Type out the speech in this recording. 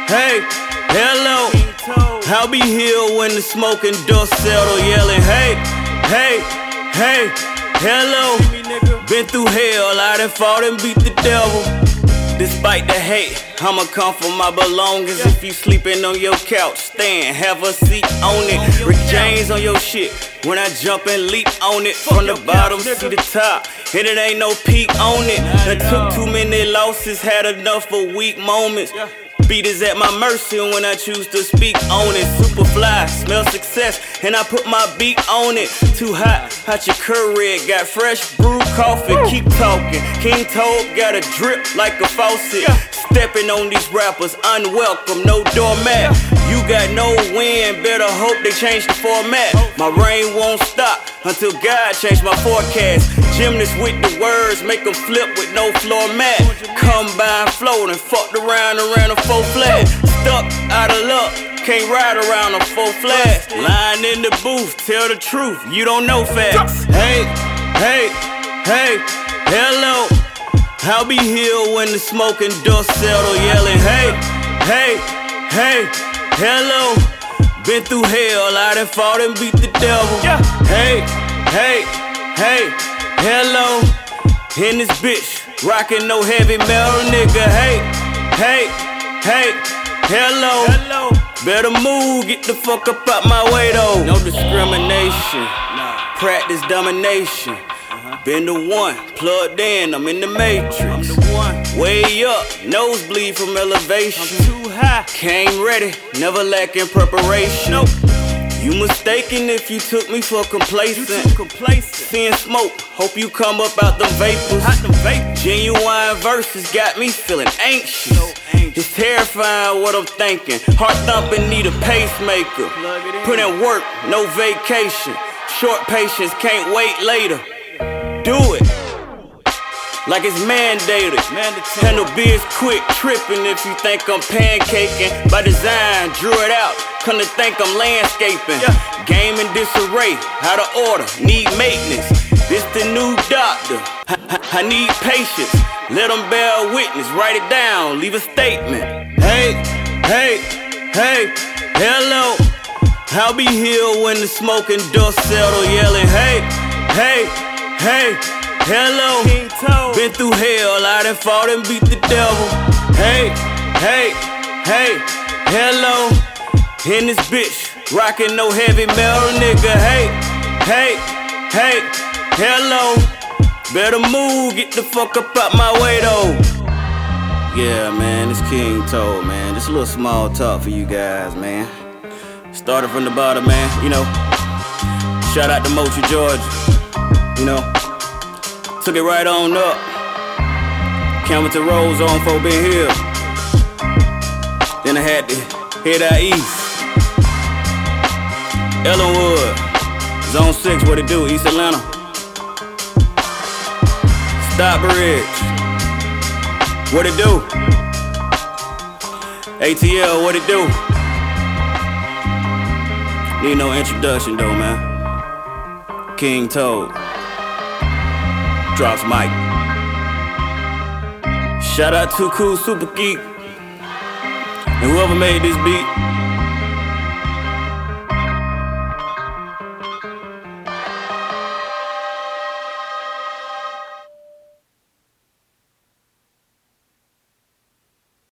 hey, hello. I'll be here when the smoke and dust settle, yelling, hey, hey, hey, hello. Been through hell, I done fought and beat the devil. Despite the hate, I'ma come for my belongings. If you sleeping on your couch, stand, have a seat on it. Rick James on your shit, when I jump and leap on it. From the bottom to the top, and it ain't no peak on it. I took too many losses, had enough of weak moments. Beat is at my mercy when I choose to speak on it. Superfly, smell success, and I put my beat on it. Too hot your curry, got fresh brewed coffee. Keep talking, King Toad got a drip like a faucet. Stepping on these rappers, unwelcome, no doormat. You got no win, better hope they change the format. My rain won't stop until God change my forecast. Gymnast with the words, make them flip with no floor mat. Combine floating, fucked around a full flat. Stuck out of luck, can't ride around a full flat. Lying in the booth, tell the truth, you don't know facts. Hey, hey, hey, hello. I'll be here when the smoke and dust settle, yelling, hey, hey, hey, hello. Been through hell, I done fought and beat the devil. Hey, hey, hey, hello. In this bitch, rockin' no heavy metal, nigga. Hey, hey, hey, hello. Better move, get the fuck up out my way though. No discrimination, practice domination. Been the one, plugged in, I'm in the matrix. I'm the one. Way up, nosebleed from elevation. I'm too high, came ready, never lacking preparation. Nope. You mistaken if you took me for complacent. Seeing smoke, hope you come up out them vapors. Genuine verses got me feeling anxious. It's terrifying what I'm thinking. Heart thumping, need a pacemaker. Put in work, no vacation. Short patience, can't wait later. Do it like it's mandated. Handle biz quick, tripping if you think I'm pancaking. By design, drew it out, come to think I'm landscaping. Game in disarray, out of order, need maintenance. This the new doctor, I need patience. Let them bear witness, write it down, leave a statement. Hey, hey, hey, hello. I'll be here when the smoke and dust settle, yelling, hey, hey, hey, hello. Been through hell, I done fought and beat the devil. Hey, hey, hey, hello. In this bitch, rockin' no heavy metal, nigga. Hey, hey, hey, hello. Better move, get the fuck up out my way though. Yeah, man, it's King Toad, man. Just a little small talk for you guys, man. Started from the bottom, man, you know. Shout out to Mochi, Georgia, you know. Took it right on up. Campbellton Rose on for being here. Then I had to head out east. Ellenwood, Zone 6, what it do? East Atlanta. Stockbridge, what it do? ATL, what it do? Need no introduction though, man. King Toad drops mic. Shout out to Cool Super Geek and whoever made this beat.